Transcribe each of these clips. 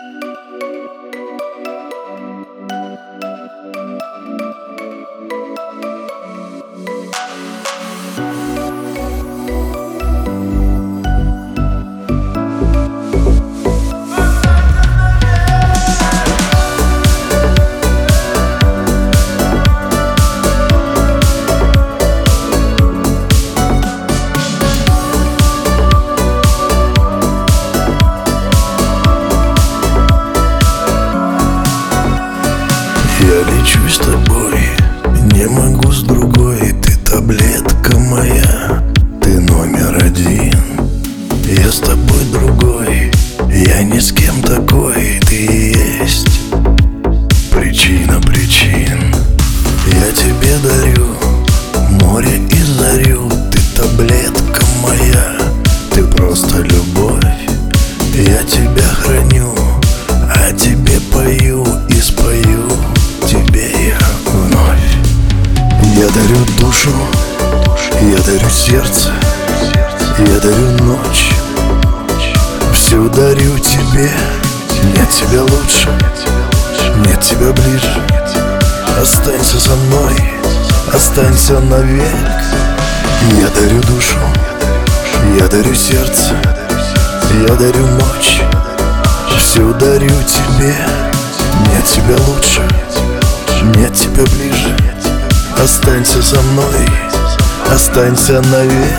Я лечу с тобой, не могу с другой. Ты таблетка моя, ты номер один. Я с тобой другой, я ни с кем такой. Ты и есть причина причин. Я тебе дарю море и зарю. Ты таблетка моя, ты просто любовь. Я тебя храню, а тебе пою и спою тебе я вновь. Я дарю душу, я дарю сердце, я дарю ночь. Всю дарю тебе, нет тебя лучше, нет тебя ближе. Останься со мной, останься навек. Я дарю душу, я дарю сердце, я дарю ночь. Всю дарю тебе, нет тебя лучше, нет тебя ближе. Останься со мной, останься навек.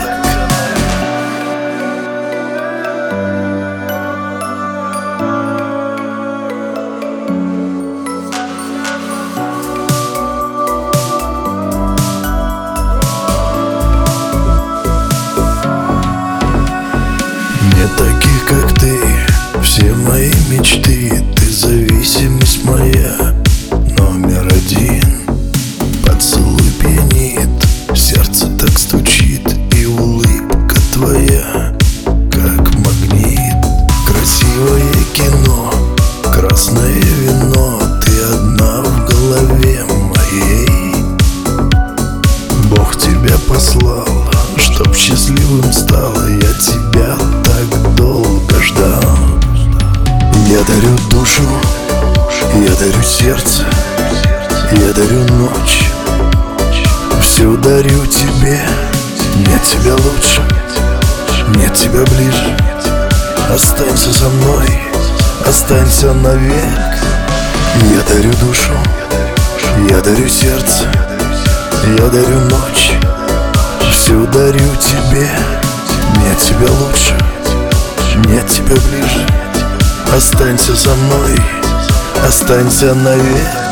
Не таких, как ты, все мои мечты. Ты зависимость моя, номер один. Поцелуй пьянит, сердце так стучит. И улыбка твоя, как магнит. Красивое кино, красное вино. Ты одна в голове моей. Бог тебя послал, чтоб счастливым стала. Я тебя так долго ждал. Я дарю душу, я дарю сердце, я дарю ночь. Всю дарю тебе, нет тебя лучше, нет тебя ближе. Останься со мной, останься навек. Я дарю душу, я дарю сердце, я дарю ночь. Всю дарю тебе, нет тебя лучше, нет тебя ближе. Останься со мной, останься навек.